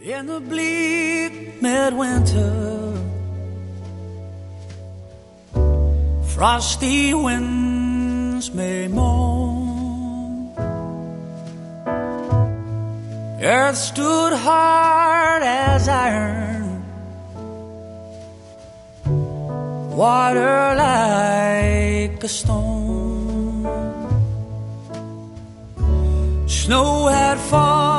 In the bleak midwinter, frosty winds may moan. Earth stood hard as iron, water like a stone. Snow had fallen